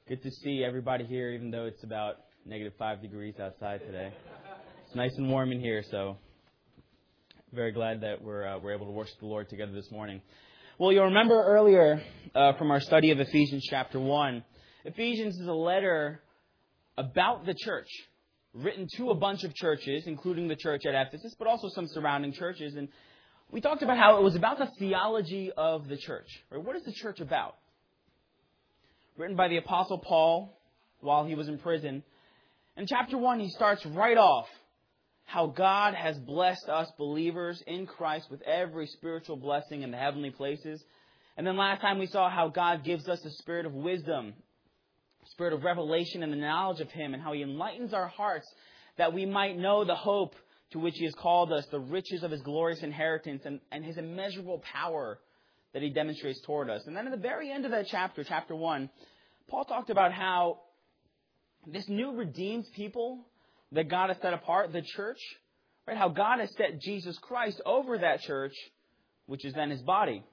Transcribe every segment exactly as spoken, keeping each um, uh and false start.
Good to see everybody here, even though it's about negative five degrees outside today. It's nice and warm in here, so very glad that we're uh, we're able to worship the Lord together this morning. Well, you'll remember earlier uh, from our study of Ephesians chapter one, Ephesians is a letter about the church, written to a bunch of churches, including the church at Ephesus, but also some surrounding churches. And we talked about how it was about the theology of the church. Right? What is the church about? Written by the Apostle Paul while he was in prison. In chapter one, he starts right off how God has blessed us believers in Christ with every spiritual blessing in the heavenly places. And then last time we saw how God gives us a spirit of wisdom, spirit of revelation and the knowledge of Him, and how He enlightens our hearts that we might know the hope to which He has called us, the riches of His glorious inheritance, and, and His immeasurable power that He demonstrates toward us. And then at the very end of that chapter, chapter one, Paul talked about how this new redeemed people that God has set apart, the church, right? How God has set Jesus Christ over that church, which is then His body.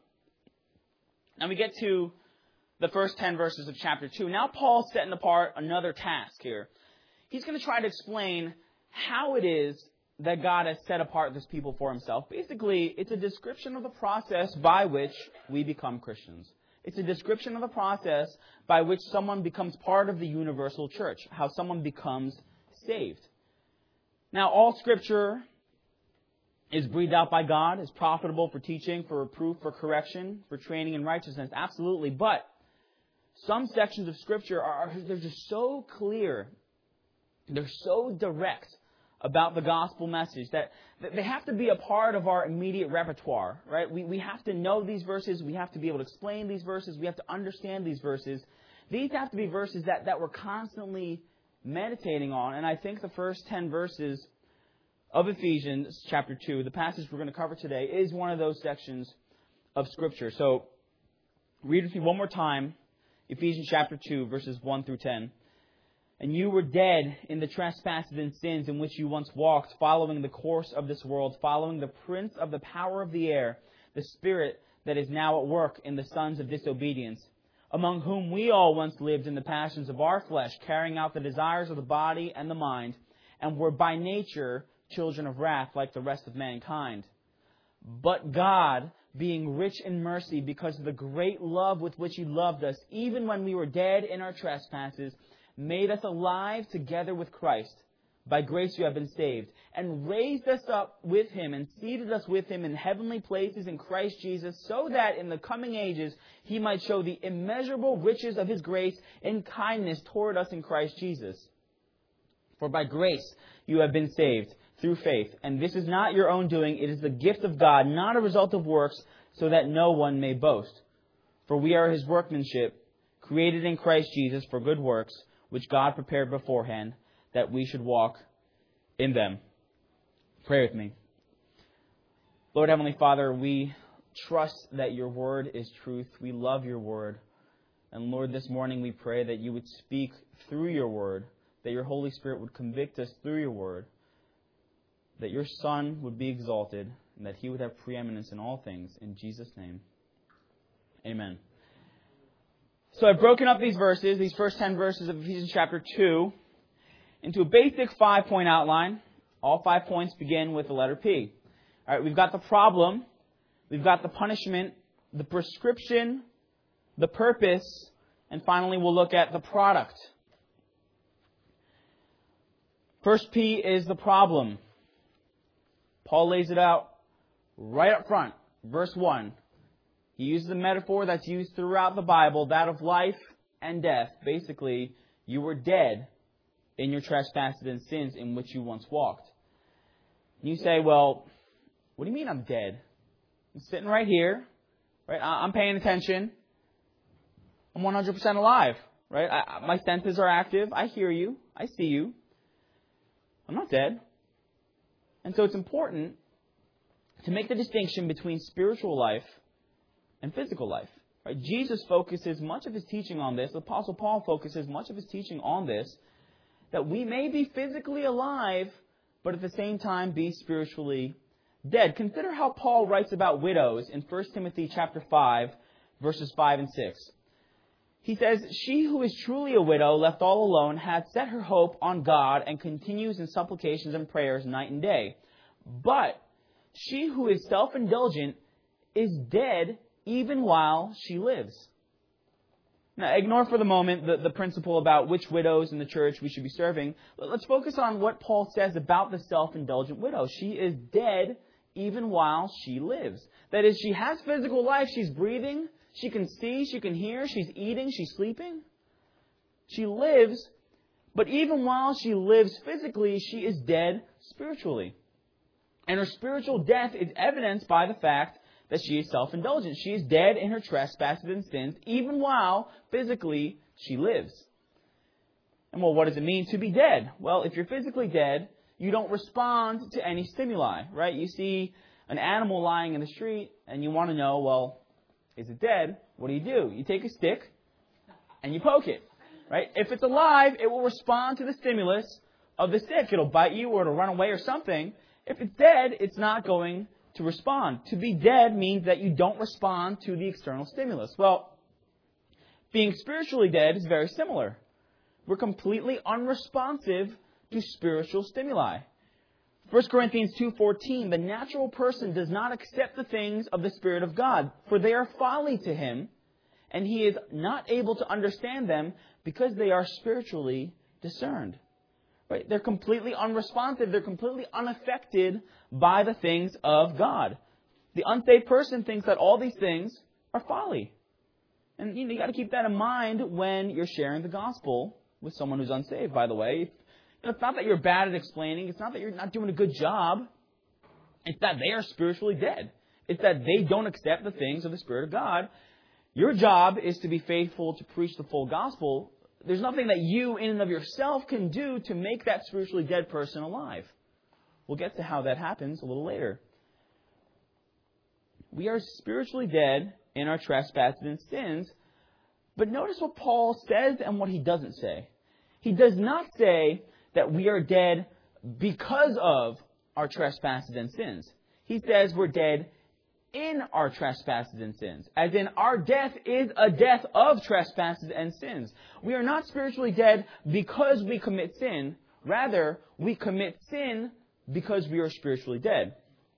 Now we get to the first ten verses of chapter two. Now Paul's setting apart another task here. He's going to try to explain how it is that God has set apart this people for Himself. Basically, it's a description of the process by which we become Christians. It's a description of the process by which someone becomes part of the universal church, how someone becomes saved. Now, all Scripture is breathed out by God, is profitable for teaching, for reproof, for correction, for training in righteousness. Absolutely. But some sections of Scripture are they're just so clear, they're so direct about the gospel message that they have to be a part of our immediate repertoire, right? We we have to know these verses. We have to be able to explain these verses. We have to understand these verses. These have to be verses that, that we're constantly meditating on. And I think the first ten verses of Ephesians chapter two, the passage we're going to cover today, is one of those sections of Scripture. So read with me one more time, Ephesians chapter two, verses one through ten. And you were dead in the trespasses and sins in which you once walked, following the course of this world, following the prince of the power of the air, the spirit that is now at work in the sons of disobedience, among whom we all once lived in the passions of our flesh, carrying out the desires of the body and the mind, and were by nature children of wrath like the rest of mankind. But God, being rich in mercy because of the great love with which He loved us, even when we were dead in our trespasses, made us alive together with Christ. By grace you have been saved, and raised us up with Him, and seated us with Him in heavenly places in Christ Jesus, so that in the coming ages He might show the immeasurable riches of His grace and kindness toward us in Christ Jesus. For by grace you have been saved, through faith, and this is not your own doing, it is the gift of God, not a result of works, so that no one may boast. For we are His workmanship, created in Christ Jesus for good works, which God prepared beforehand, that we should walk in them. Pray with me. Lord Heavenly Father, we trust that Your Word is truth. We love Your Word. And Lord, this morning we pray that You would speak through Your Word, that Your Holy Spirit would convict us through Your Word, that Your Son would be exalted, and that He would have preeminence in all things. In Jesus' name, amen. So I've broken up these verses, these first ten verses of Ephesians chapter two, into a basic five-point outline. All five points begin with the letter P. All right, we've got the problem, we've got the punishment, the prescription, the purpose, and finally we'll look at the product. First P is the problem. Paul lays it out right up front. Verse one. He uses a metaphor that's used throughout the Bible, that of life and death. Basically, you were dead in your trespasses and sins in which you once walked. And you say, well, what do you mean I'm dead? I'm sitting right here, right? I'm paying attention. I'm one hundred percent alive, right? I, my senses are active. I hear you. I see you. I'm not dead. And so it's important to make the distinction between spiritual life and physical life. Right? Jesus focuses much of His teaching on this. The Apostle Paul focuses much of his teaching on this, that we may be physically alive, but at the same time be spiritually dead. Consider how Paul writes about widows in First Timothy chapter five, verses five and six. He says, she who is truly a widow, left all alone, hath set her hope on God and continues in supplications and prayers night and day. But she who is self-indulgent is dead even while she lives. Now, ignore for the moment the, the principle about which widows in the church we should be serving. Let's focus on what Paul says about the self-indulgent widow. She is dead even while she lives. That is, she has physical life. She's breathing. She can see. She can hear. She's eating. She's sleeping. She lives. But even while she lives physically, she is dead spiritually. And her spiritual death is evidenced by the fact that she is self-indulgent. She is dead in her trespasses and sins, even while physically she lives. And well, what does it mean to be dead? Well, if you're physically dead, you don't respond to any stimuli, right? You see an animal lying in the street, and you want to know, well, is it dead? What do you do? You take a stick, and you poke it, right? If it's alive, it will respond to the stimulus of the stick. It'll bite you, or it'll run away, or something. If it's dead, it's not going to respond. To be dead means that you don't respond to the external stimulus. Well, being spiritually dead is very similar. We're completely unresponsive to spiritual stimuli. First Corinthians two fourteen, the natural person does not accept the things of the Spirit of God, for they are folly to him, and he is not able to understand them because they are spiritually discerned. Right? They're completely unresponsive. They're completely unaffected by the things of God. The unsaved person thinks that all these things are folly. And you know, you got to keep that in mind when you're sharing the gospel with someone who's unsaved, by the way. You know, it's not that you're bad at explaining. It's not that you're not doing a good job. It's that they are spiritually dead. It's that they don't accept the things of the Spirit of God. Your job is to be faithful to preach the full gospel. There's nothing that you in and of yourself can do to make that spiritually dead person alive. We'll get to how that happens a little later. We are spiritually dead in our trespasses and sins. But notice what Paul says and what he doesn't say. He does not say that we are dead because of our trespasses and sins. He says we're dead in our trespasses and sins. As in, our death is a death of trespasses and sins. We are not spiritually dead because we commit sin. Rather, we commit sin because we are spiritually dead.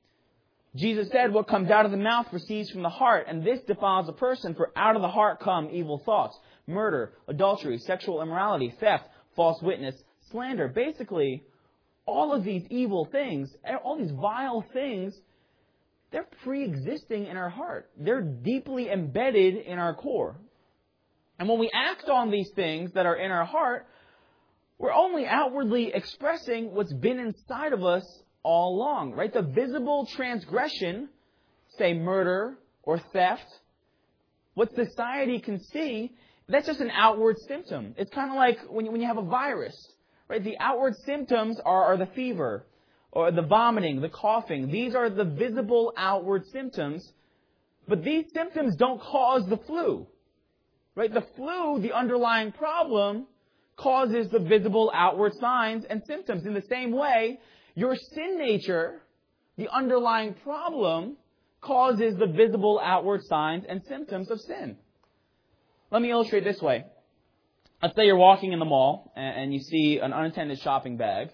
Jesus said, what comes out of the mouth proceeds from the heart, and this defiles a person, for out of the heart come evil thoughts, murder, adultery, sexual immorality, theft, false witness, slander. Basically, all of these evil things, all these vile things, they're pre-existing in our heart. They're deeply embedded in our core. And when we act on these things that are in our heart, we're only outwardly expressing what's been inside of us all along, right? The visible transgression, say murder or theft, what society can see, that's just an outward symptom. It's kind of like when you, when you have a virus, right? The outward symptoms are, are the fever, or the vomiting, the coughing. These are the visible outward symptoms. But these symptoms don't cause the flu. Right? The flu, the underlying problem, causes the visible outward signs and symptoms. In the same way, your sin nature, the underlying problem, causes the visible outward signs and symptoms of sin. Let me illustrate this way. Let's say you're walking in the mall and you see an unattended shopping bag.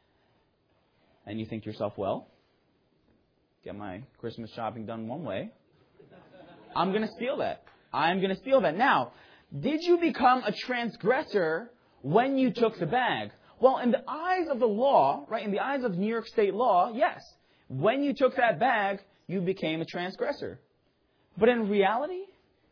And you think to yourself, well, get my Christmas shopping done one way. I'm going to steal that. I'm going to steal that. Now, did you become a transgressor when you took the bag? Well, in the eyes of the law, right, in the eyes of New York State law, yes. When you took that bag, you became a transgressor. But in reality,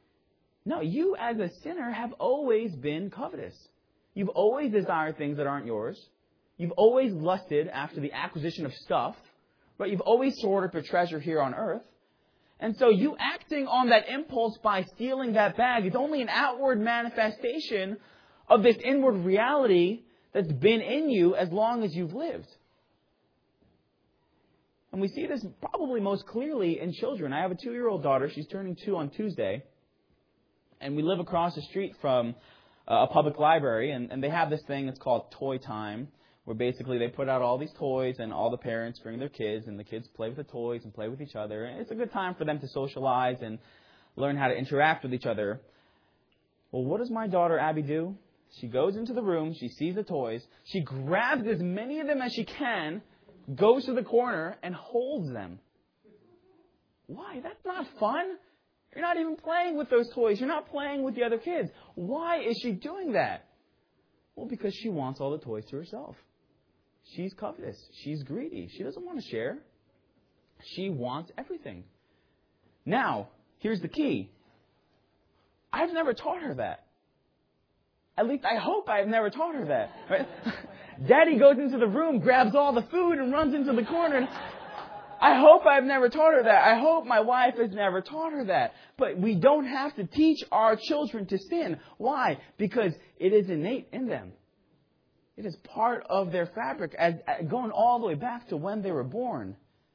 no, you as a sinner have always been covetous. You've always desired things that aren't yours. You've always lusted after the acquisition of stuff, right? You've always stored up your treasure here on earth. And so you acting on that impulse by stealing that bag is only an outward manifestation of this inward reality that's been in you as long as you've lived. And we see this probably most clearly in children. I have a two-year-old daughter. She's turning two on Tuesday. And we live across the street from a public library, and, and they have this thing that's called Toy Time, where basically they put out all these toys and all the parents bring their kids and the kids play with the toys and play with each other. And it's a good time for them to socialize and learn how to interact with each other. Well, what does my daughter Abby do? She goes into the room, she sees the toys, she grabs as many of them as she can, goes to the corner, and holds them. Why? That's not fun. You're not even playing with those toys. You're not playing with the other kids. Why is she doing that? Well, because she wants all the toys to herself. She's covetous. She's greedy. She doesn't want to share. She wants everything. Now, here's the key. I've never taught her that. At least I hope I've never taught her that. Right? Daddy goes into the room, grabs all the food, and runs into the corner. And I hope I've never taught her that. I hope my wife has never taught her that. But we don't have to teach our children to sin. Why? Because it is innate in them. It is part of their fabric, as, going all the way back to when they were born.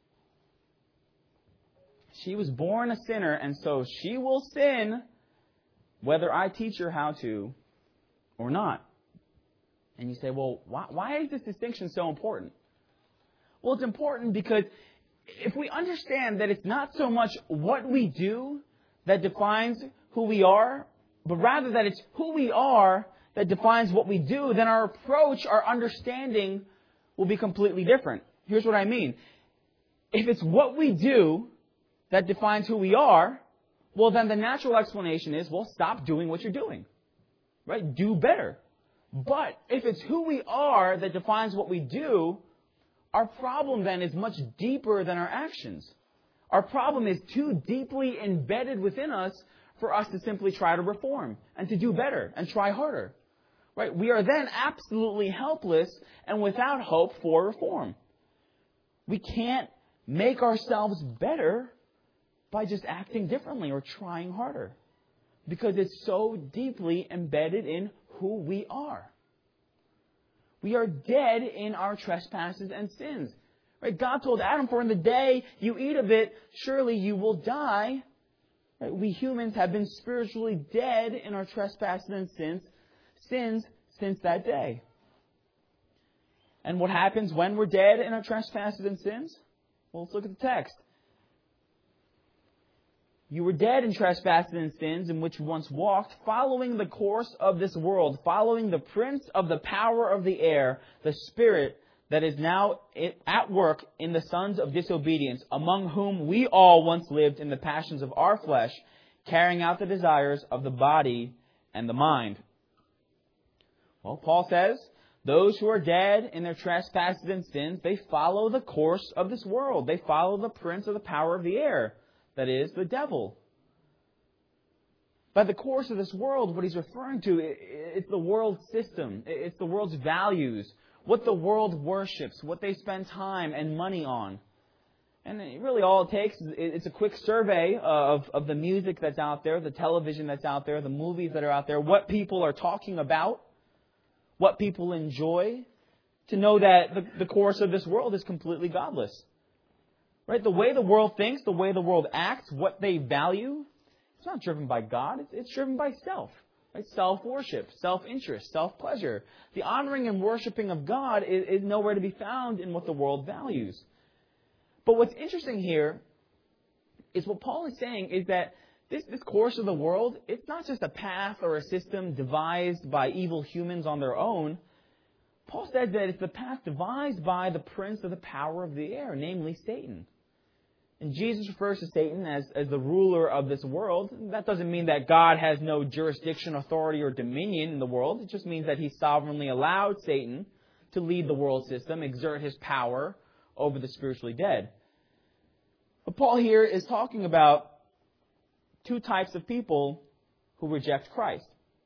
She was born a sinner, and so she will sin whether I teach her how to or not. And you say, well, why, why is this distinction so important? Well, it's important because if we understand that it's not so much what we do that defines who we are, but rather that it's who we are that defines what we do, then our approach, our understanding will be completely different. Here's what I mean. If it's what we do that defines who we are, well, then the natural explanation is, well, stop doing what you're doing. Right? Do better. But if it's who we are that defines what we do, our problem then is much deeper than our actions. Our problem is too deeply embedded within us for us to simply try to reform and to do better and try harder. Right? We are then absolutely helpless and without hope for reform. We can't make ourselves better by just acting differently or trying harder, because it's so deeply embedded in who we are. We are dead in our trespasses and sins. Right? God told Adam, for in the day you eat of it, surely you will die. Right? We humans have been spiritually dead in our trespasses and sins, sins since that day. And what happens when we're dead in our trespasses and sins? Well, let's look at the text. You were dead in trespasses and sins in which you once walked, following the course of this world, following the prince of the power of the air, the spirit that is now at work in the sons of disobedience, among whom we all once lived in the passions of our flesh, carrying out the desires of the body and the mind. Well, Paul says, those who are dead in their trespasses and sins, they follow the course of this world. They follow the prince of the power of the air. That is, the devil. By the course of this world, what he's referring to, it's the world's system. It's the world's values. What the world worships. What they spend time and money on. And really all it takes is it's a quick survey of, of the music that's out there, the television that's out there, the movies that are out there, what people are talking about, what people enjoy, to know that the, the course of this world is completely godless. Right? The way the world thinks, the way the world acts, what they value, it's not driven by God. It's, it's driven by self. Right? Self-worship, self-interest, self-pleasure. The honoring and worshiping of God is, is nowhere to be found in what the world values. But what's interesting here is what Paul is saying is that this, this course of the world, it's not just a path or a system devised by evil humans on their own. Paul said that it's the path devised by the prince of the power of the air, namely Satan. And Jesus refers to Satan as, as the ruler of this world. That doesn't mean that God has no jurisdiction, authority, or dominion in the world. It just means that He sovereignly allowed Satan to lead the world system, exert his power over the spiritually dead. But Paul here is talking about two types of people who reject Christ.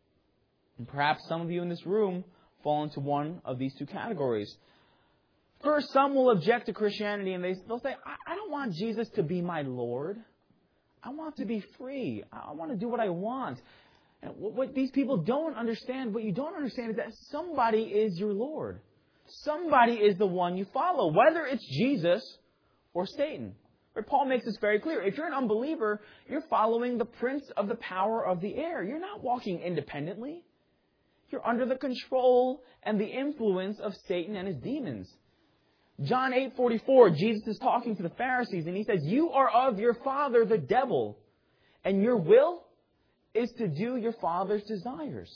And perhaps some of you in this room fall into one of these two categories. First, some will object to Christianity and they, they'll say, I, I don't want Jesus to be my Lord. I want to be free. I want to do what I want. And what, what these people don't understand, what you don't understand is that somebody is your Lord. Somebody is the one you follow, whether it's Jesus or Satan. But Paul makes this very clear. If you're an unbeliever, you're following the prince of the power of the air. You're not walking independently. You're under the control and the influence of Satan and his demons. John eight forty-four, Jesus is talking to the Pharisees and He says, you are of your father, the devil, and your will is to do your father's desires.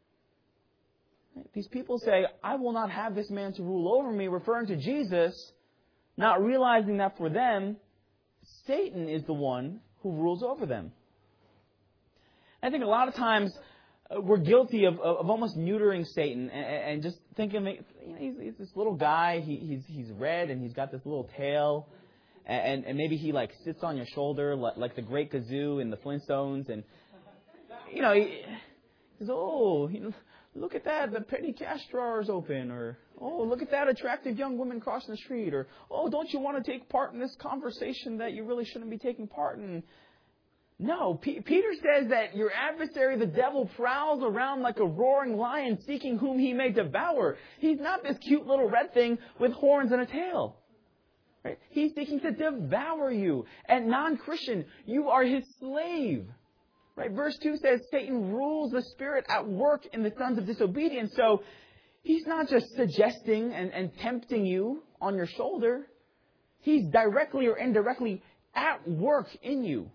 These people say, I will not have this man to rule over me, referring to Jesus, not realizing that for them, Satan is the one who rules over them. I think a lot of times uh, we're guilty of, of, of almost neutering Satan and, and just thinking, you know, he's, he's this little guy, he, he's he's red and he's got this little tail, and, and maybe he like sits on your shoulder like, like the Great Kazoo in the Flintstones, and you know, he, he's oh, you know, look at that, the petty cash drawer is open, or oh, look at that attractive young woman crossing the street, or oh, don't you want to take part in this conversation that you really shouldn't be taking part in? No, P- Peter says that your adversary, the devil, prowls around like a roaring lion seeking whom he may devour. He's not this cute little red thing with horns and a tail. Right? He's seeking to devour you. And non-Christian, you are his slave. Right? Verse two says Satan rules the spirit at work in the sons of disobedience. So he's not just suggesting and, and tempting you on your shoulder. He's directly or indirectly at work in you.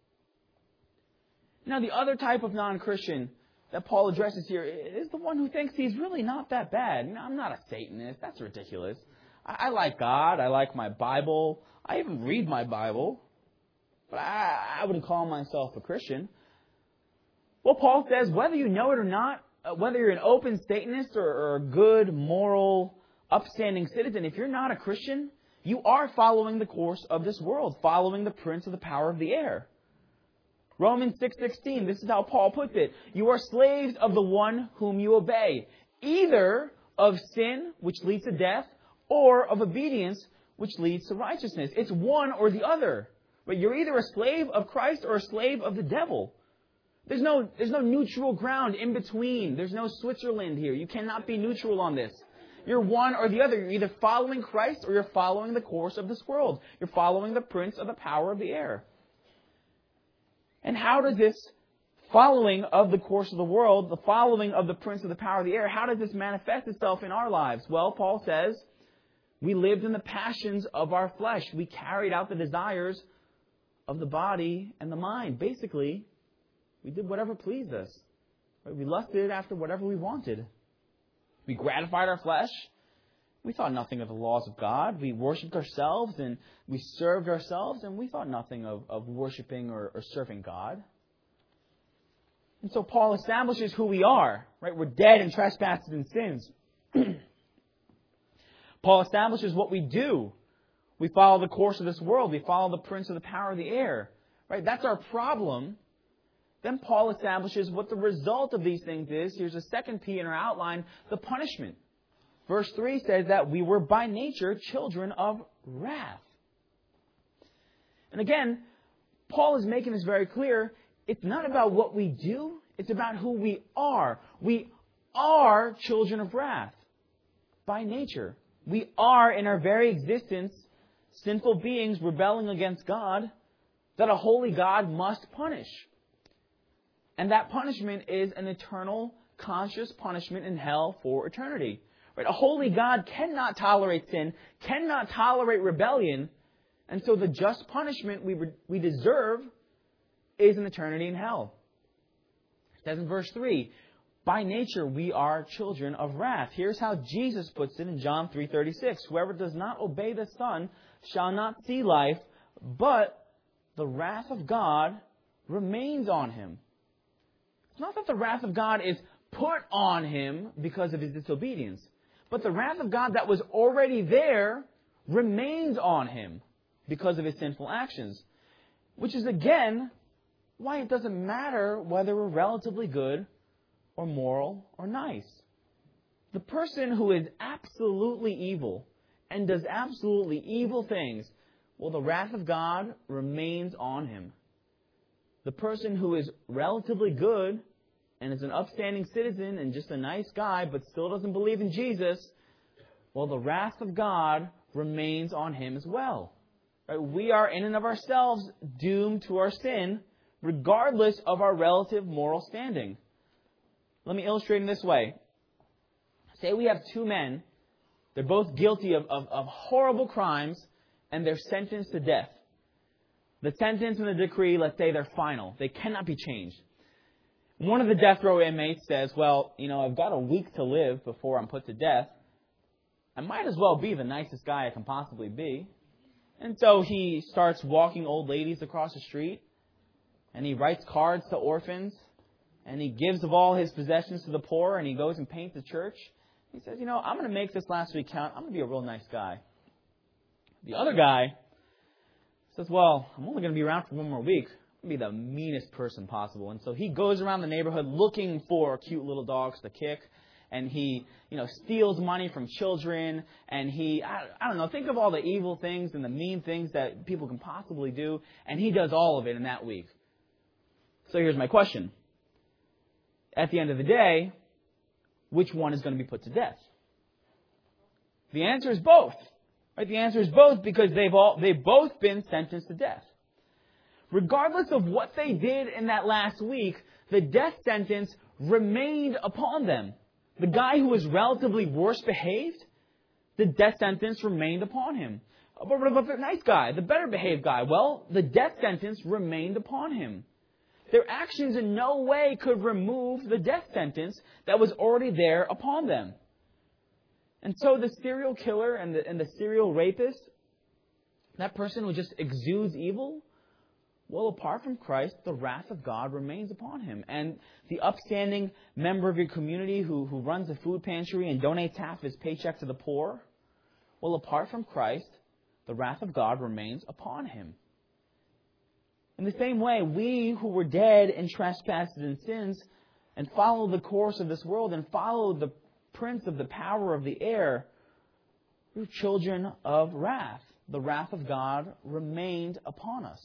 Now, the other type of non-Christian that Paul addresses here is the one who thinks he's really not that bad. You know, I'm not a Satanist. That's ridiculous. I, I like God. I like my Bible. I even read my Bible. But I, I wouldn't call myself a Christian. Well, Paul says, whether you know it or not, uh, whether you're an open Satanist or, or a good, moral, upstanding citizen, if you're not a Christian, you are following the course of this world, following the prince of the power of the air. Romans six sixteen, this is how Paul puts it. You are slaves of the one whom you obey, either of sin, which leads to death, or of obedience, which leads to righteousness. It's one or the other. But you're either a slave of Christ or a slave of the devil. There's no, there's no neutral ground in between. There's no Switzerland here. You cannot be neutral on this. You're one or the other. You're either following Christ or you're following the course of this world. You're following the prince of the power of the air. And how does this following of the course of the world, the following of the prince of the power of the air, how does this manifest itself in our lives? Well, Paul says, we lived in the passions of our flesh. We carried out the desires of the body and the mind. Basically, we did whatever pleased us. We lusted after whatever we wanted. We gratified our flesh. We thought nothing of the laws of God. We worshipped ourselves and we served ourselves, and we thought nothing of, of worshiping or, or serving God. And so Paul establishes who we are. Right? We're dead in trespasses and sins. Paul establishes what we do. We follow the course of this world. We follow the prince of the power of the air. Right? That's our problem. Then Paul establishes what the result of these things is. Here's a second P in our outline, the punishment. Verse three says that we were by nature children of wrath. And again, Paul is making this very clear. It's not about what we do. It's about who we are. We are children of wrath by nature. We are, in our very existence, sinful beings rebelling against God that a holy God must punish. And that punishment is an eternal, conscious punishment in hell for eternity. Right? A holy God cannot tolerate sin, cannot tolerate rebellion, and so the just punishment we we deserve is an eternity in hell. It says in verse three, by nature we are children of wrath. Here's how Jesus puts it in John three thirty-six. Whoever does not obey the Son shall not see life, but the wrath of God remains on him. It's not that the wrath of God is put on him because of his disobedience, but the wrath of God that was already there remains on him because of his sinful actions. Which is, again, why it doesn't matter whether we're relatively good or moral or nice. The person who is absolutely evil and does absolutely evil things, well, the wrath of God remains on him. The person who is relatively good and is an upstanding citizen and just a nice guy but still doesn't believe in Jesus, well, the wrath of God remains on him as well. Right? We are in and of ourselves doomed to our sin regardless of our relative moral standing. Let me illustrate in this way. Say we have two men. They're both guilty of, of, of horrible crimes and they're sentenced to death. The sentence and the decree, let's say they're final. They cannot be changed. One of the death row inmates says, well, you know, I've got a week to live before I'm put to death. I might as well be the nicest guy I can possibly be. And so he starts walking old ladies across the street, and he writes cards to orphans, and he gives of all his possessions to the poor, and he goes and paints a church. He says, you know, I'm going to make this last week count. I'm going to be a real nice guy. The other guy says, well, I'm only going to be around for one more week. I'm going to be the meanest person possible. And so he goes around the neighborhood looking for cute little dogs to kick. And he, you know, steals money from children. And he, I, I don't know, think of all the evil things and the mean things that people can possibly do. And he does all of it in that week. So here's my question. At the end of the day, which one is going to be put to death? The answer is both. Right? The answer is both because they've all they've both been sentenced to death. Regardless of what they did in that last week, the death sentence remained upon them. The guy who was relatively worse behaved, the death sentence remained upon him. But what about the nice guy, the better behaved guy? Well, the death sentence remained upon him. Their actions in no way could remove the death sentence that was already there upon them. And so the serial killer and the, and the serial rapist, that person who just exudes evil, well, apart from Christ, the wrath of God remains upon him. And the upstanding member of your community who, who runs a food pantry and donates half his paycheck to the poor, well, apart from Christ, the wrath of God remains upon him. In the same way, we who were dead in trespasses and sins and follow the course of this world and follow the prince of the power of the air, we're children of wrath. The wrath of God remained upon us.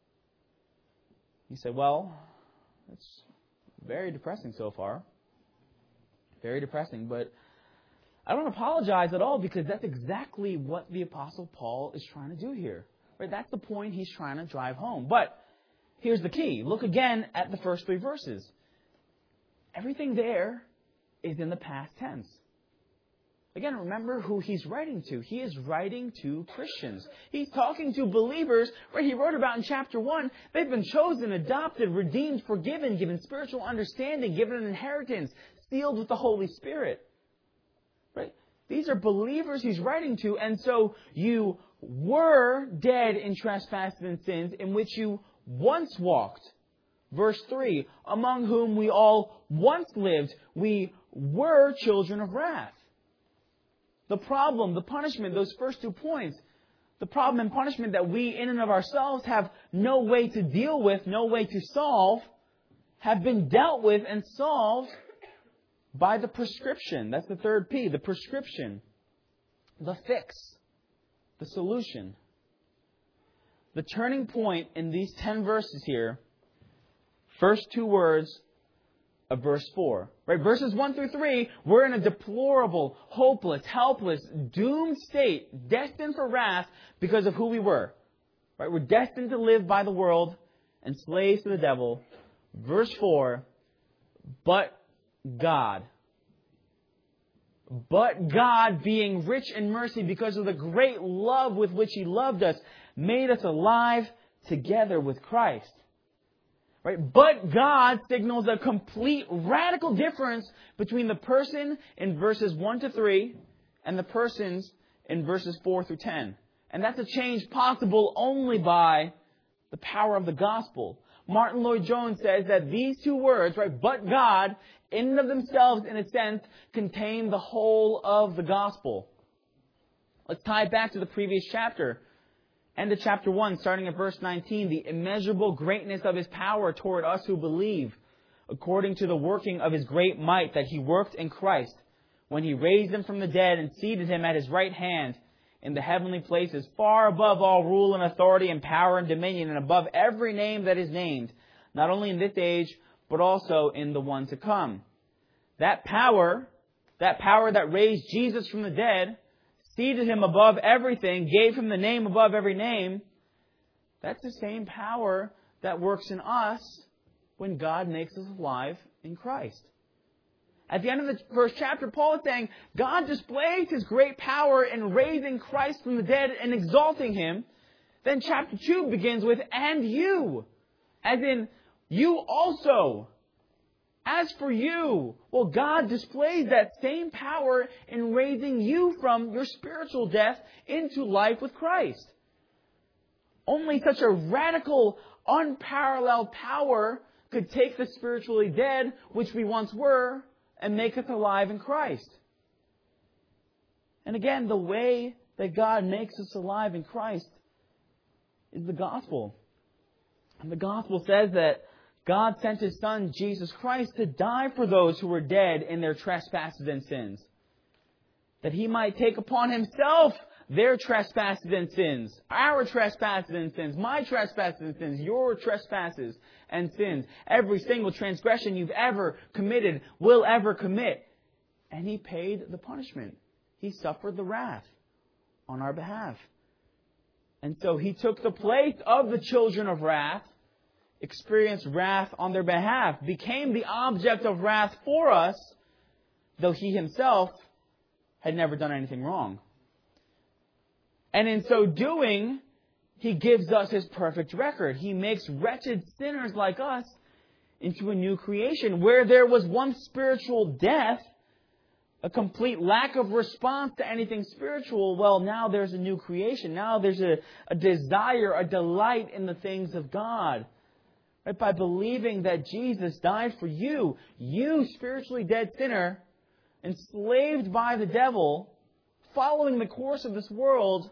You say, well, it's very depressing so far. Very depressing, but I don't apologize at all because that's exactly what the Apostle Paul is trying to do here. Right? That's the point he's trying to drive home. But here's the key. Look again at the first three verses. Everything there is in the past tense. Again, remember who he's writing to. He is writing to Christians. He's talking to believers, where he wrote about in chapter one. They've been chosen, adopted, redeemed, forgiven, given spiritual understanding, given an inheritance, sealed with the Holy Spirit. Right? These are believers he's writing to. And so you were dead in trespasses and sins in which you once walked. Verse three, among whom we all once lived, we were children of wrath. The problem, the punishment, those first two points, the problem and punishment that we in and of ourselves have no way to deal with, no way to solve, have been dealt with and solved by the prescription. That's the third P, the prescription, the fix, the solution. The turning point in these ten verses here, first two words of verse four. Right? Verses one through three, we're in a deplorable, hopeless, helpless, doomed state, destined for wrath because of who we were. Right? We're destined to live by the world and slaves to the devil. Verse four, but God. But God, being rich in mercy because of the great love with which He loved us, made us alive together with Christ. Right? But God signals a complete radical difference between the person in verses one to three and the persons in verses four through ten. And that's a change possible only by the power of the gospel. Martin Lloyd-Jones says that these two words, right, but God, in and of themselves, in a sense, contain the whole of the gospel. Let's tie it back to the previous chapter. End of chapter one, starting at verse nineteen, the immeasurable greatness of His power toward us who believe, according to the working of His great might that He worked in Christ, when He raised Him from the dead and seated Him at His right hand in the heavenly places, far above all rule and authority and power and dominion, and above every name that is named, not only in this age, but also in the one to come. That power, that power that raised Jesus from the dead, seated Him above everything, gave Him the name above every name, that's the same power that works in us when God makes us alive in Christ. At the end of the first chapter, Paul is saying, God displays His great power in raising Christ from the dead and exalting Him. Then chapter two begins with, and you. As in, you also As for you, well, God displays that same power in raising you from your spiritual death into life with Christ. Only such a radical, unparalleled power could take the spiritually dead, which we once were, and make us alive in Christ. And again, the way that God makes us alive in Christ is the gospel. And the gospel says that God sent His Son, Jesus Christ, to die for those who were dead in their trespasses and sins, that He might take upon Himself their trespasses and sins, our trespasses and sins, my trespasses and sins, your trespasses and sins, every single transgression you've ever committed, will ever commit. And He paid the punishment. He suffered the wrath on our behalf. And so He took the place of the children of wrath, experienced wrath on their behalf, became the object of wrath for us, though He Himself had never done anything wrong. And in so doing, He gives us His perfect record. He makes wretched sinners like us into a new creation. Where there was once spiritual death, a complete lack of response to anything spiritual, well, now there's a new creation. Now there's a, a desire, a delight in the things of God. Right? By believing that Jesus died for you, you spiritually dead sinner, enslaved by the devil, following the course of this world,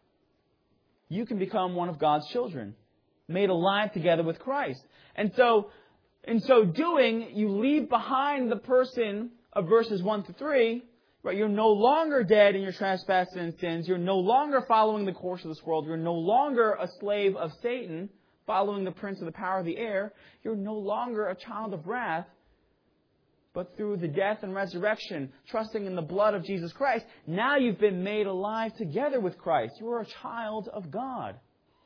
you can become one of God's children, made alive together with Christ. And so, in so doing, you leave behind the person of verses one to three. Right? You're no longer dead in your trespasses and sins. You're no longer following the course of this world. You're no longer a slave of Satan, following the prince of the power of the air. You're no longer a child of wrath. But through the death and resurrection, trusting in the blood of Jesus Christ, now you've been made alive together with Christ. You are a child of God.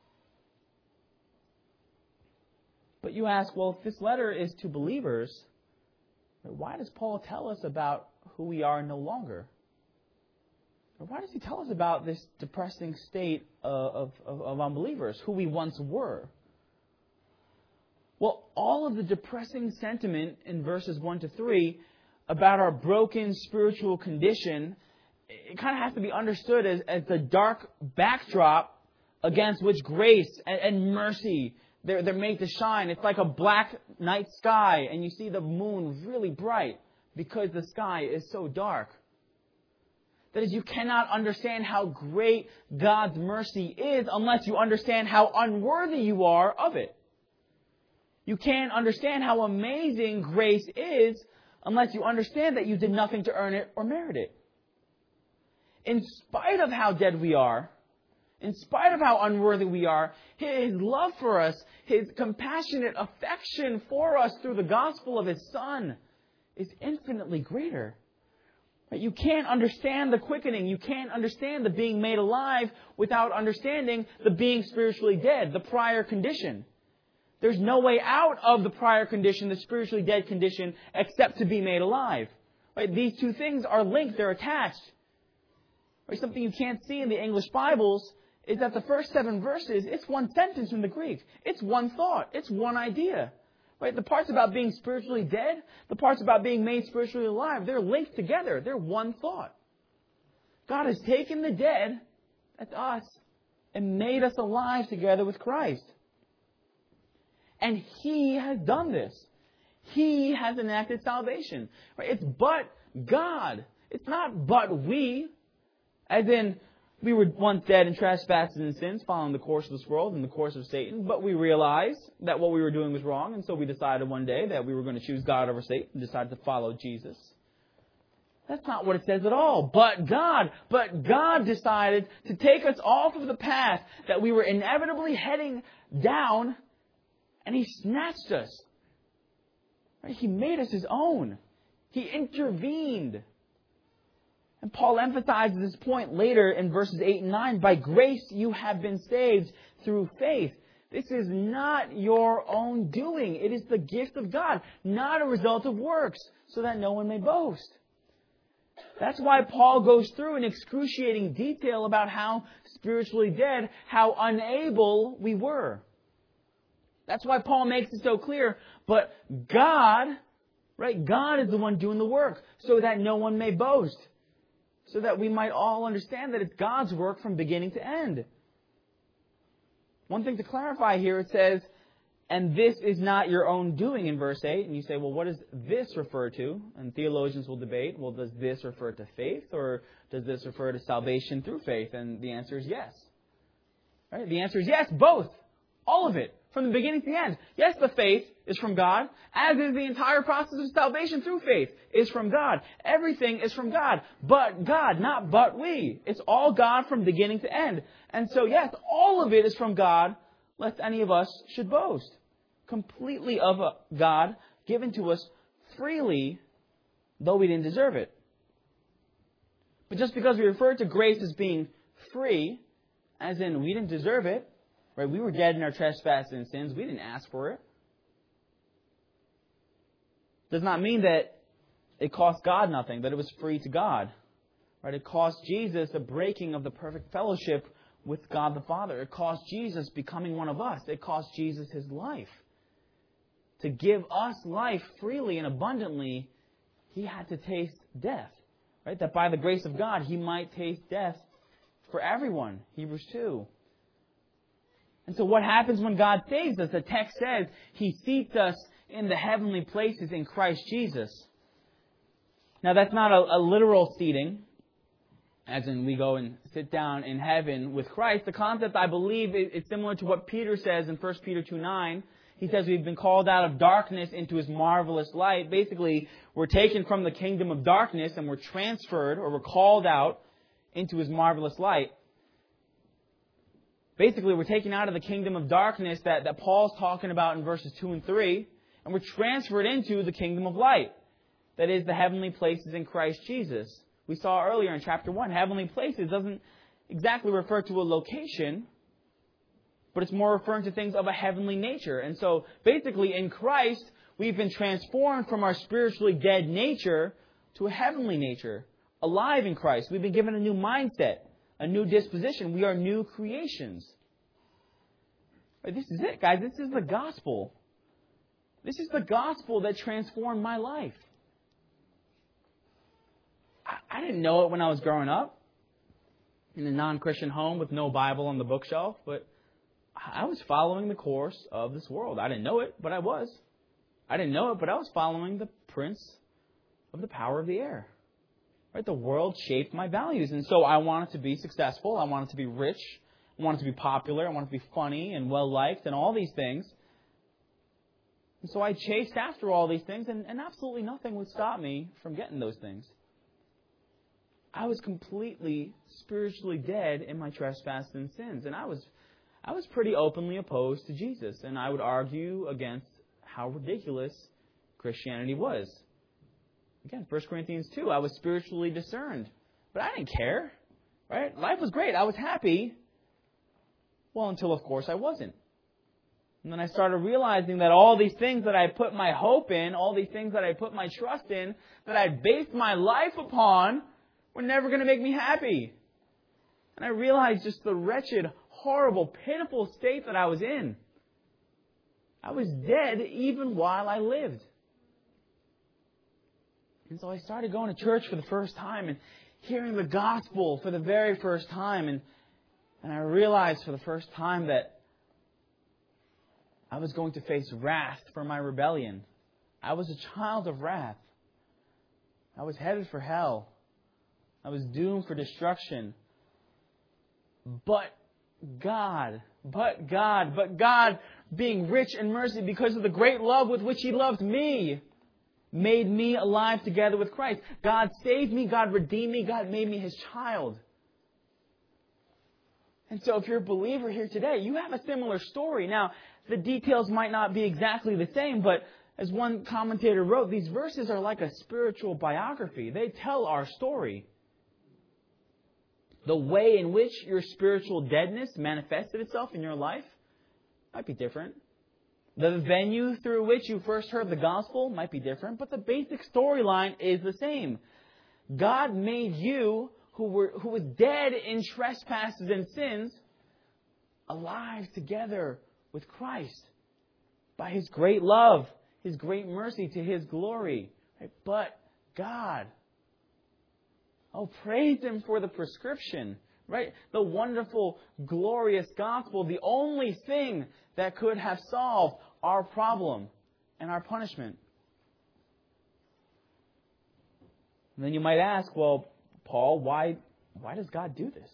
But you ask, well, if this letter is to believers, why does Paul tell us about who we are no longer? Or why does he tell us about this depressing state of, of, of unbelievers, who we once were? Well, all of the depressing sentiment in verses one to three about our broken spiritual condition, it kind of has to be understood as, as the dark backdrop against which grace and, and mercy, they're, they're made to shine. It's like a black night sky, and you see the moon really bright because the sky is so dark. That is, you cannot understand how great God's mercy is unless you understand how unworthy you are of it. You can't understand how amazing grace is unless you understand that you did nothing to earn it or merit it. In spite of how dead we are, in spite of how unworthy we are, His love for us, His compassionate affection for us through the gospel of His Son is infinitely greater. You can't understand the quickening. You can't understand the being made alive without understanding the being spiritually dead, the prior condition. There's no way out of the prior condition, the spiritually dead condition, except to be made alive. Right? These two things are linked. They're attached. Right? Something you can't see in the English Bibles is that the first seven verses, it's one sentence in the Greek. It's one thought. It's one idea. Right? The parts about being spiritually dead, the parts about being made spiritually alive, they're linked together. They're one thought. God has taken the dead, that's us, and made us alive together with Christ. And He has done this. He has enacted salvation. Right? It's but God. It's not but we. As in, we were once dead in trespasses and sins, following the course of this world and the course of Satan. But we realized that what we were doing was wrong. And so we decided one day that we were going to choose God over Satan and decided to follow Jesus. That's not what it says at all. But God. But God decided to take us off of the path that we were inevitably heading down. And He snatched us. Right? He made us His own. He intervened. And Paul emphasizes this point later in verses eight and nine. By grace you have been saved through faith. This is not your own doing. It is the gift of God, not a result of works, so that no one may boast. That's why Paul goes through in excruciating detail about how spiritually dead, how unable we were. That's why Paul makes it so clear. But God, Right? God is the one doing the work so that no one may boast. So that we might all understand that it's God's work from beginning to end. One thing to clarify here, it says, and this is not your own doing in verse eight. And you say, well, what does this refer to? And theologians will debate, well, does this refer to faith or does this refer to salvation through faith? And the answer is yes. Right? The answer is yes, both. All of it. From the beginning to the end. Yes, the faith is from God, as is the entire process of salvation through faith is from God. Everything is from God. But God, not but we. It's all God from beginning to end. And so, yes, all of it is from God, lest any of us should boast. Completely of God, given to us freely, though we didn't deserve it. But just because we refer to grace as being free, as in we didn't deserve it, right? We were dead in our trespasses and sins. We didn't ask for it. Does not mean that it cost God nothing, that it was free to God. Right? It cost Jesus a breaking of the perfect fellowship with God the Father. It cost Jesus becoming one of us. It cost Jesus His life. To give us life freely and abundantly, He had to taste death. Right? That by the grace of God, He might taste death for everyone. Hebrews two. And so what happens when God saves us? The text says He seats us in the heavenly places in Christ Jesus. Now that's not a, a literal seating, as in we go and sit down in heaven with Christ. The concept, I believe, is similar to what Peter says in First Peter two nine. He says we've been called out of darkness into His marvelous light. Basically, we're taken from the kingdom of darkness and we're transferred, or we're called out into His marvelous light. Basically, we're taken out of the kingdom of darkness that, that Paul's talking about in verses two and three, and we're transferred into the kingdom of light. That is, the heavenly places in Christ Jesus. We saw earlier in chapter one, heavenly places doesn't exactly refer to a location, but it's more referring to things of a heavenly nature. And so, basically, in Christ, we've been transformed from our spiritually dead nature to a heavenly nature. Alive in Christ. We've been given a new mindset. A new disposition. We are new creations. This is it, guys. This is the gospel. This is the gospel that transformed my life. I, I didn't know it when I was growing up in a non-Christian home with no Bible on the bookshelf, but I was following the course of this world. I didn't know it, but I was. I didn't know it, but I was following the prince of the power of the air. Right? The world shaped my values. And so I wanted to be successful. I wanted to be rich. I wanted to be popular. I wanted to be funny and well-liked and all these things. And so I chased after all these things, and, and absolutely nothing would stop me from getting those things. I was completely spiritually dead in my trespasses and sins. And I was, I was pretty openly opposed to Jesus. And I would argue against how ridiculous Christianity was. Again, First Corinthians two, I was spiritually discerned. But I didn't care. Right? Life was great. I was happy. Well, until, of course, I wasn't. And then I started realizing that all these things that I put my hope in, all these things that I put my trust in, that I based my life upon, were never going to make me happy. And I realized just the wretched, horrible, pitiful state that I was in. I was dead even while I lived. And so I started going to church for the first time and hearing the gospel for the very first time. And, and I realized for the first time that I was going to face wrath for my rebellion. I was a child of wrath. I was headed for hell. I was doomed for destruction. But God, but God, but God, being rich in mercy because of the great love with which He loved me, made me alive together with Christ. God saved me. God redeemed me. God made me His child. And so if you're a believer here today, you have a similar story. Now, the details might not be exactly the same, but as one commentator wrote, these verses are like a spiritual biography. They tell our story. The way in which your spiritual deadness manifested itself in your life might be different. The venue through which you first heard the gospel might be different, but the basic storyline is the same. God made you, who were who was dead in trespasses and sins, alive together with Christ by His great love, His great mercy, to His glory. Right? But God. Oh, praise Him for the prescription. Right? The wonderful, glorious gospel. The only thing that could have solved our problem and our punishment. And then you might ask, well, Paul, why, why does God do this?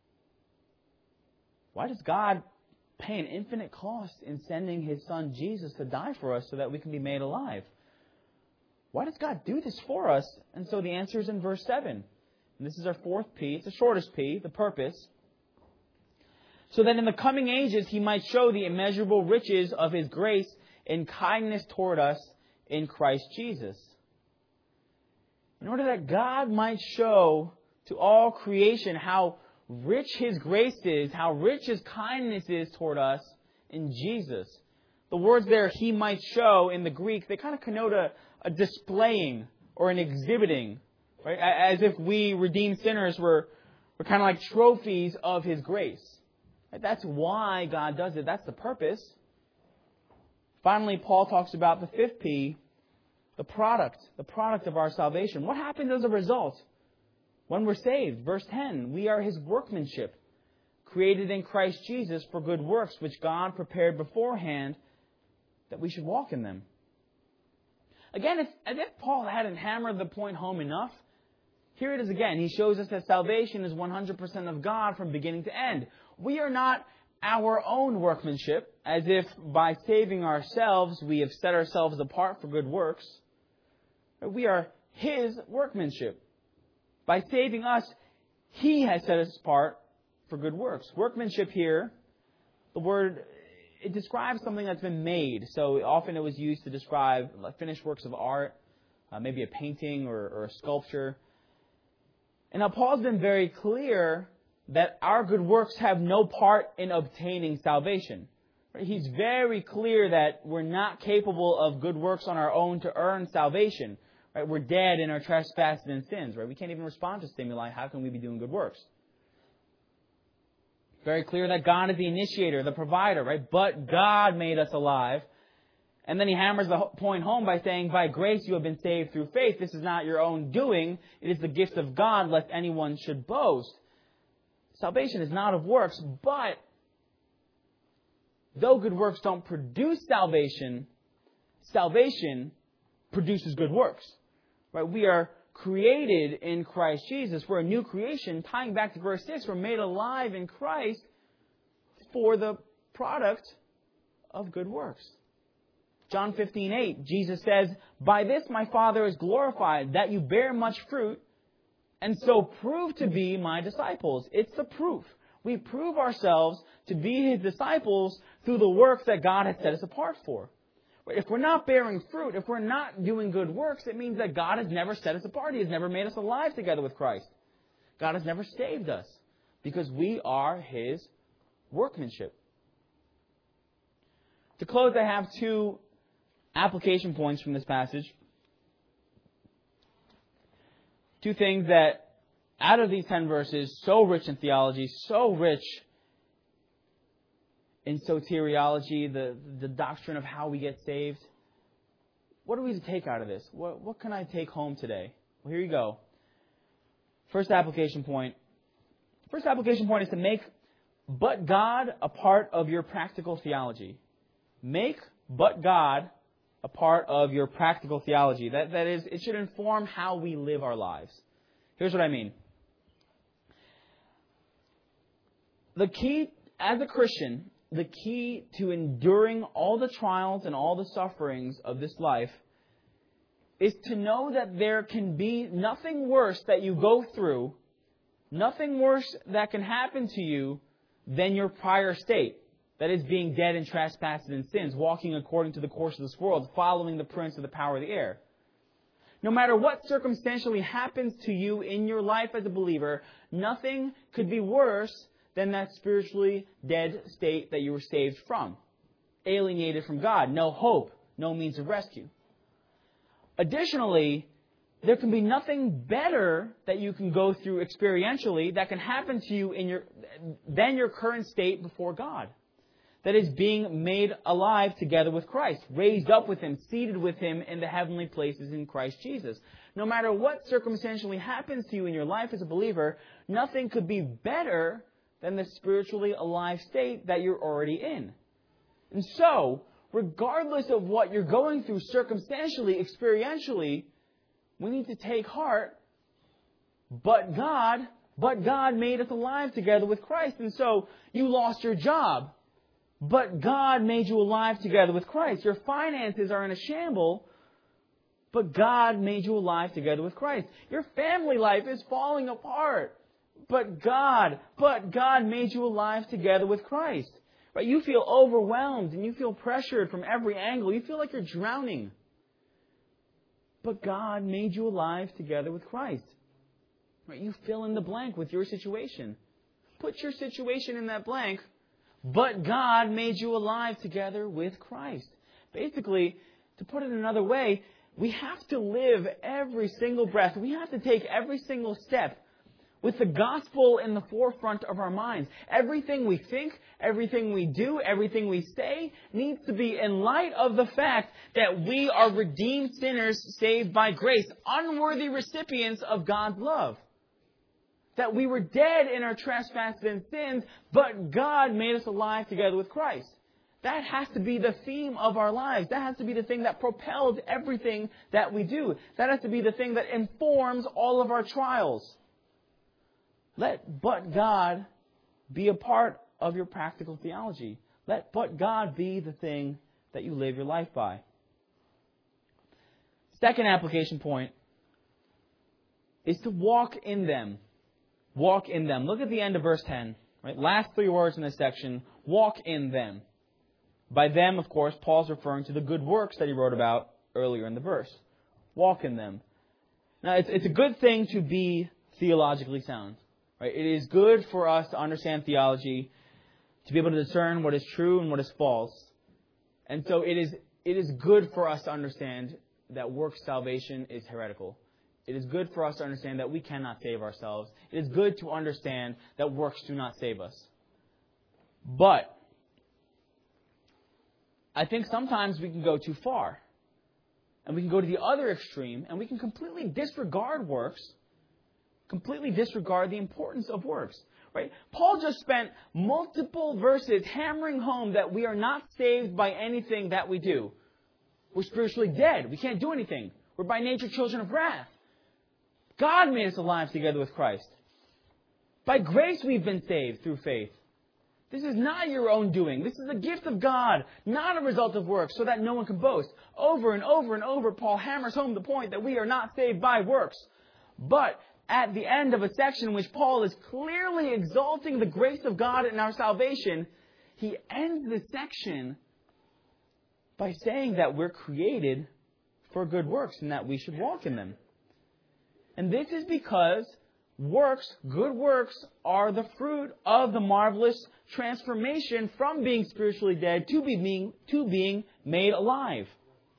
Why does God pay an infinite cost in sending His Son Jesus to die for us so that we can be made alive? Why does God do this for us? And so the answer is in verse seven. And this is our fourth P. It's the shortest P, the purpose. So that in the coming ages He might show the immeasurable riches of His grace and kindness toward us in Christ Jesus. In order that God might show to all creation how rich His grace is, how rich His kindness is toward us in Jesus. The words there, He might show, in the Greek, they kind of connote a, a displaying or an exhibiting. Right? As if we redeemed sinners were, were kind of like trophies of His grace. Right? That's why God does it. That's the purpose. Finally, Paul talks about the fifth P, the product, the product of our salvation. What happens as a result when we're saved? Verse ten, we are His workmanship, created in Christ Jesus for good works, which God prepared beforehand that we should walk in them. Again, if, as if Paul hadn't hammered the point home enough, here it is again. He shows us that salvation is one hundred percent of God from beginning to end. We are not our own workmanship, as if by saving ourselves we have set ourselves apart for good works. We are His workmanship. By saving us, He has set us apart for good works. Workmanship here, the word, it describes something that's been made. So often it was used to describe like finished works of art, uh, maybe a painting or, or a sculpture. And now Paul's been very clear that our good works have no part in obtaining salvation. He's very clear that we're not capable of good works on our own to earn salvation. Right? We're dead in our trespasses and sins. Right? We can't even respond to stimuli. How can we be doing good works? Very clear that God is the initiator, the provider. Right? But God made us alive. And then he hammers the point home by saying, by grace you have been saved through faith. This is not your own doing. It is the gift of God, lest anyone should boast. Salvation is not of works, but though good works don't produce salvation, salvation produces good works. Right? We are created in Christ Jesus. We're a new creation. Tying back to verse six, we're made alive in Christ for the product of good works. John fifteen eight, Jesus says, by this my Father is glorified, that you bear much fruit, and so prove to be my disciples. It's the proof. We prove ourselves to be His disciples through the works that God has set us apart for. If we're not bearing fruit, if we're not doing good works, it means that God has never set us apart. He has never made us alive together with Christ. God has never saved us because we are His workmanship. To close, I have two application points from this passage. Two things that, out of these ten verses, so rich in theology, so rich in soteriology, the, the doctrine of how we get saved. What are we to take out of this? What, what can I take home today? Well, here you go. First application point. First application point is to make but God a part of your practical theology. Make but God a part of your practical theology. That, that is, it should inform how we live our lives. Here's what I mean. The key, as a Christian, the key to enduring all the trials and all the sufferings of this life is to know that there can be nothing worse that you go through, nothing worse that can happen to you than your prior state. That is, being dead in trespasses and sins, walking according to the course of this world, following the prince of the power of the air. No matter what circumstantially happens to you in your life as a believer, nothing could be worse than that spiritually dead state that you were saved from. Alienated from God, no hope, no means of rescue. Additionally, there can be nothing better that you can go through experientially that can happen to you in your than your current state before God. that is being made alive together with Christ, raised up with Him, seated with Him in the heavenly places in Christ Jesus. No matter what circumstantially happens to you in your life as a believer, nothing could be better than the spiritually alive state that you're already in. And so, regardless of what you're going through circumstantially, experientially, we need to take heart. But God, but God made us alive together with Christ. And so, you lost your job. But God made you alive together with Christ. Your finances are in a shamble. But God made you alive together with Christ. Your family life is falling apart. But God, but God made you alive together with Christ. Right? You feel overwhelmed and you feel pressured from every angle. You feel like you're drowning. But God made you alive together with Christ. Right? You fill in the blank with your situation. Put your situation in that blank. But God made you alive together with Christ. Basically, to put it another way, we have to live every single breath. We have to take every single step with the gospel in the forefront of our minds. Everything we think, everything we do, everything we say needs to be in light of the fact that we are redeemed sinners saved by grace, unworthy recipients of God's love. That we were dead in our trespasses and sins, but God made us alive together with Christ. That has to be the theme of our lives. That has to be the thing that propels everything that we do. That has to be the thing that informs all of our trials. Let but God be a part of your practical theology. Let but God be the thing that you live your life by. Second application point is to walk in them. Walk in them. Look at the end of verse ten. Right? Last three words in this section. Walk in them. By them, of course, Paul's referring to the good works that he wrote about earlier in the verse. Walk in them. Now, it's, it's a good thing to be theologically sound. Right? It is good for us to understand theology, to be able to discern what is true and what is false. And so it is it is good for us to understand that works salvation is heretical. It is good for us to understand that we cannot save ourselves. It is good to understand that works do not save us. But I think sometimes we can go too far. And we can go to the other extreme, and we can completely disregard works, completely disregard the importance of works. Right? Paul just spent multiple verses hammering home that we are not saved by anything that we do. We're spiritually dead. We can't do anything. We're by nature children of wrath. God made us alive together with Christ. By grace we've been saved through faith. This is not your own doing. This is a gift of God, not a result of works, so that no one can boast. Over and over and over, Paul hammers home the point that we are not saved by works. But at the end of a section in which Paul is clearly exalting the grace of God in our salvation, he ends this section by saying that we're created for good works and that we should walk in them. And this is because works, good works, are the fruit of the marvelous transformation from being spiritually dead to being, to being made alive.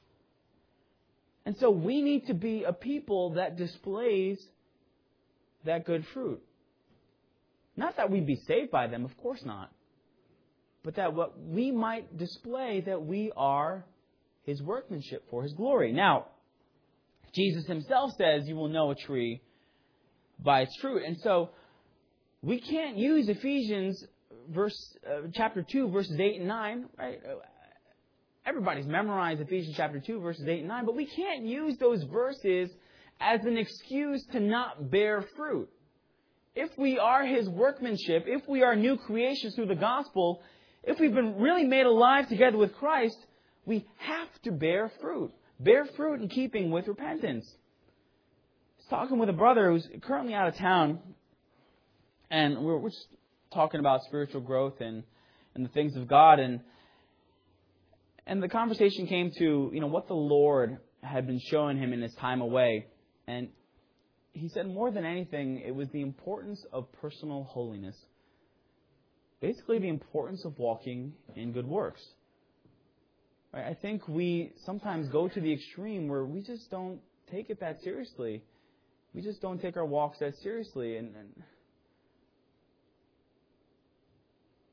And so we need to be a people that displays that good fruit. Not that we'd be saved by them, of course not. But that what we might display that we are His workmanship for His glory. Now, Jesus Himself says you will know a tree by its fruit. And so we can't use Ephesians verse uh, chapter two, verses eight and nine, right? Everybody's memorized Ephesians chapter two, verses eight and nine, but we can't use those verses as an excuse to not bear fruit. If we are His workmanship, if we are new creations through the gospel, if we've been really made alive together with Christ, we have to bear fruit. Bear fruit in keeping with repentance. I was talking with a brother who's currently out of town, and we're, we're just talking about spiritual growth and, and the things of God, and and the conversation came to, you know, what the Lord had been showing him in his time away. And he said more than anything, it was the importance of personal holiness. Basically, the importance of walking in good works. Right? I think we sometimes go to the extreme where we just don't take it that seriously. We just don't take our walks that seriously. And, and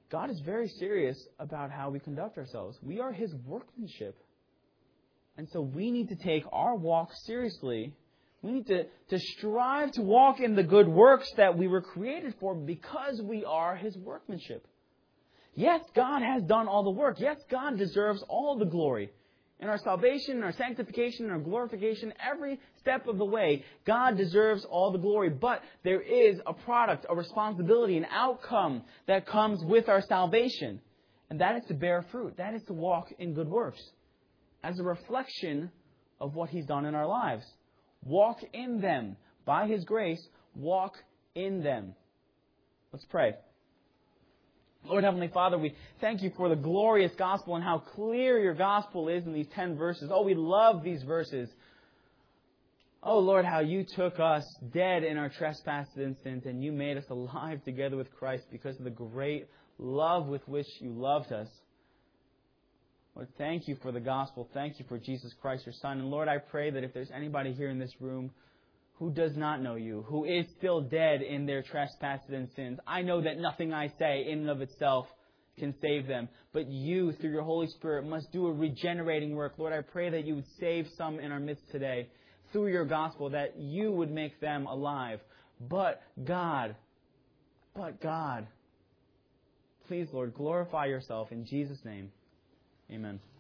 God is very serious about how we conduct ourselves. We are His workmanship. And so we need to take our walk seriously. We need to, to strive to walk in the good works that we were created for because we are His workmanship. Yes, God has done all the work. Yes, God deserves all the glory. In our salvation, in our sanctification, in our glorification, every step of the way, God deserves all the glory. But there is a product, a responsibility, an outcome that comes with our salvation. And that is to bear fruit. That is to walk in good works as a reflection of what He's done in our lives. Walk in them. By His grace, walk in them. Let's pray. Lord Heavenly Father, we thank You for the glorious gospel and how clear Your gospel is in these ten verses. Oh, we love these verses. Oh, Lord, how You took us dead in our trespasses and sins and You made us alive together with Christ because of the great love with which You loved us. Lord, thank You for the gospel. Thank You for Jesus Christ, Your Son. And Lord, I pray that if there's anybody here in this room who does not know You, who is still dead in their trespasses and sins, I know that nothing I say in and of itself can save them. But You, through Your Holy Spirit, must do a regenerating work. Lord, I pray that You would save some in our midst today through Your gospel, that You would make them alive. But God, but God, please, Lord, glorify Yourself in Jesus' name. Amen.